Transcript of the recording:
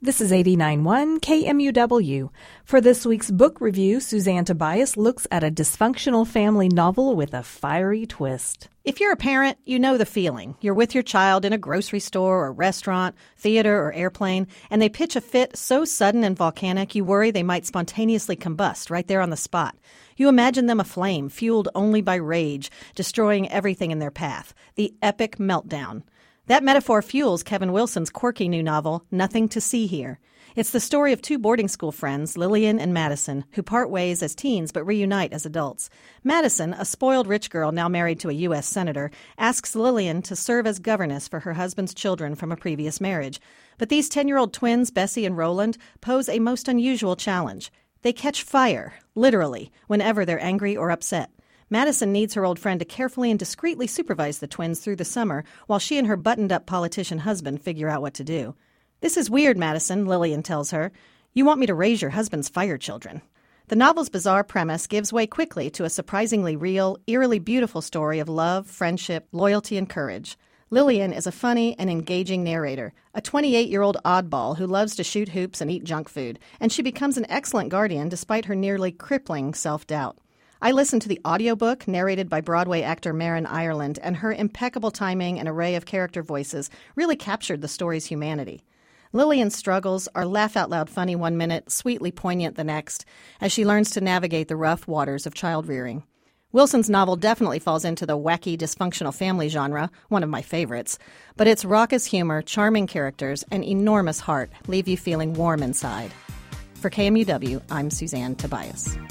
This is 89.1 KMUW. For this week's book review, Suzanne Tobias looks at a dysfunctional family novel with a fiery twist. If you're a parent, you know the feeling. You're with your child in a grocery store or restaurant, theater or airplane, and they pitch a fit so sudden and volcanic you worry they might spontaneously combust right there on the spot. You imagine them aflame, fueled only by rage, destroying everything in their path. The epic meltdown. That metaphor fuels Kevin Wilson's quirky new novel, Nothing to See Here. It's the story of two boarding school friends, Lillian and Madison, who part ways as teens but reunite as adults. Madison, a spoiled rich girl now married to a U.S. senator, asks Lillian to serve as governess for her husband's children from a previous marriage. But these 10-year-old twins, Bessie and Roland, pose a most unusual challenge. They catch fire, literally, whenever they're angry or upset. Madison needs her old friend to carefully and discreetly supervise the twins through the summer while she and her buttoned-up politician husband figure out what to do. "This is weird, Madison," Lillian tells her. "You want me to raise your husband's fire children." The novel's bizarre premise gives way quickly to a surprisingly real, eerily beautiful story of love, friendship, loyalty, and courage. Lillian is a funny and engaging narrator, a 28-year-old oddball who loves to shoot hoops and eat junk food, and she becomes an excellent guardian despite her nearly crippling self-doubt. I listened to the audiobook narrated by Broadway actor Marin Ireland, and her impeccable timing and array of character voices really captured the story's humanity. Lillian's struggles are laugh-out-loud funny one minute, sweetly poignant the next, as she learns to navigate the rough waters of child-rearing. Wilson's novel definitely falls into the wacky, dysfunctional family genre, one of my favorites, but its raucous humor, charming characters, and enormous heart leave you feeling warm inside. For KMUW, I'm Suzanne Tobias.